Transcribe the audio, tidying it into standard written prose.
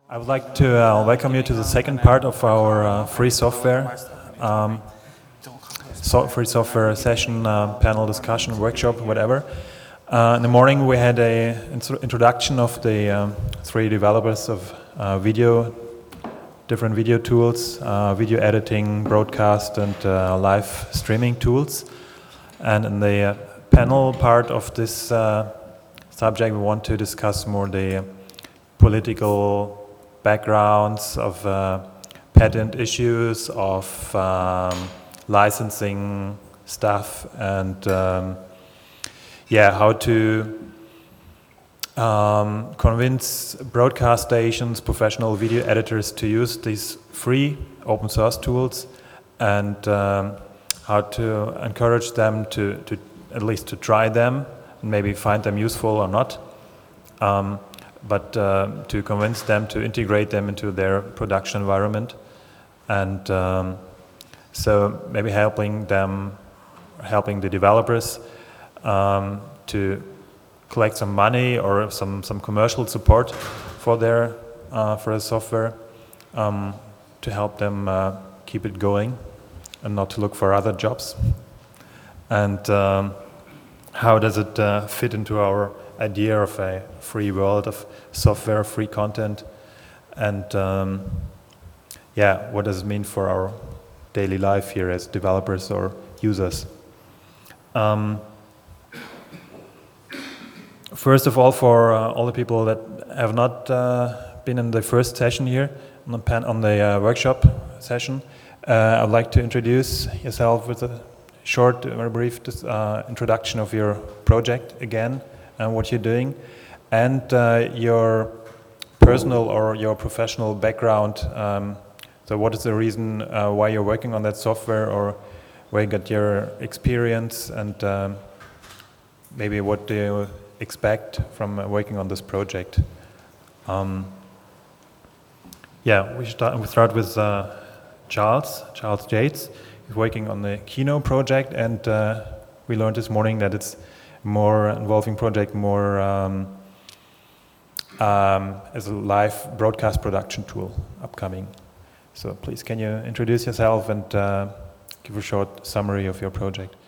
I would like to welcome you to the second part of our free software free software session, panel discussion, workshop, whatever. In the morning we had a introduction of the three developers of different video tools, video editing, broadcast, and live streaming tools. And in the panel part of this subject, we want to discuss more the political backgrounds of patent issues, of licensing stuff, and how to convince broadcast stations, professional video editors to use these free open source tools, and how to encourage them to at least to try them and maybe find them useful or not. But to convince them to integrate them into their production environment, and so maybe helping the developers to collect some money or some commercial support for their software, to help them keep it going and not to look for other jobs. And how does it fit into our idea of a free world of software, free content, and what does it mean for our daily life here as developers or users? First of all, for all the people that have not been in the first session here on the workshop session, I'd like to introduce yourself with a short, very brief introduction of your project again, and what you're doing, and your personal or your professional background. So what is the reason why you're working on that software, or where you got your experience, and maybe what do you expect from working on this project? We start with Charles Yates. He's working on the Kino project, and we learned this morning that it's more involving project, more as a live broadcast production tool upcoming. So please, can you introduce yourself and give a short summary of your project?